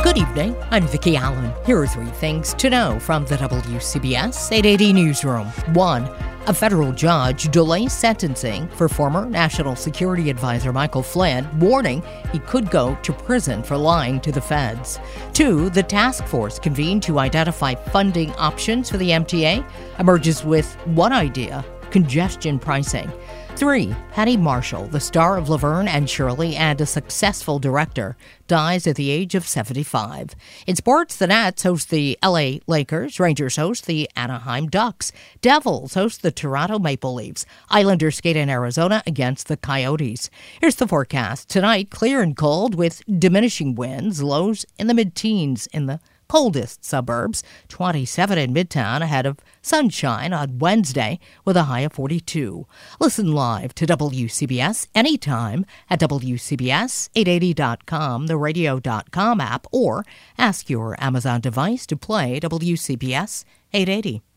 Good evening, I'm Vicki Allen. Here are three things to know from the WCBS 880 Newsroom. 1. A federal judge delays sentencing for former National Security Advisor Michael Flynn, warning he could go to prison for lying to the feds. 2. The task force convened to identify funding options for the MTA emerges with one idea: congestion pricing. 3. Penny Marshall, the star of Laverne and Shirley and a successful director, dies at the age of 75. In sports, the Nats host the LA Lakers, Rangers host the Anaheim Ducks, Devils host the Toronto Maple Leafs, Islanders skate in Arizona against the Coyotes. Here's the forecast. Tonight, clear and cold with diminishing winds, lows in the mid-teens in the coldest suburbs, 27 in Midtown, ahead of sunshine on Wednesday with a high of 42. Listen live to WCBS anytime at WCBS880.com, the radio.com app, or ask your Amazon device to play WCBS 880.